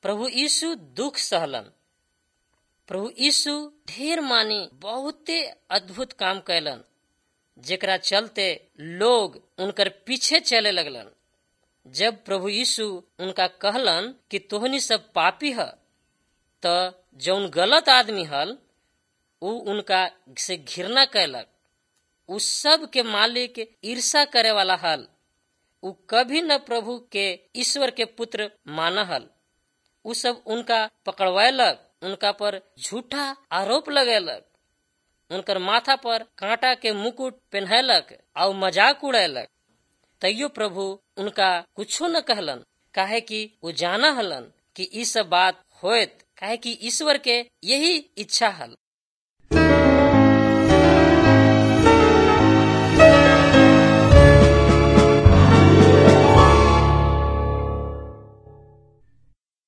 प्रभु यीशु दुख सहलन। प्रभु यीशु ढेर मानी बहुते अद्भुत काम कैलन, जेकरा चलते लोग उनकर पीछे चले लगलन। जब प्रभु यीशु उनका कहलन कि तोहनी सब पापी ह, त जौन गलत आदमी हल उ उनका से घृणा कैलक। उ सब के मालिक ईर्षा करे वाला हल। उ कभी न प्रभु के ईश्वर के पुत्र माना हल। उ सब उनका पकड़वायलक, उनका पर झूठा आरोप लगेलक, उनकर माथा पर कांटा के मुकुट पहनैलक और मजाक उड़ैलक। तैयो प्रभु उनका कुछो न कहलन, काहे कि वो जाना हलन कि ई सब बात होत, काहे कि ईश्वर के यही इच्छा हल।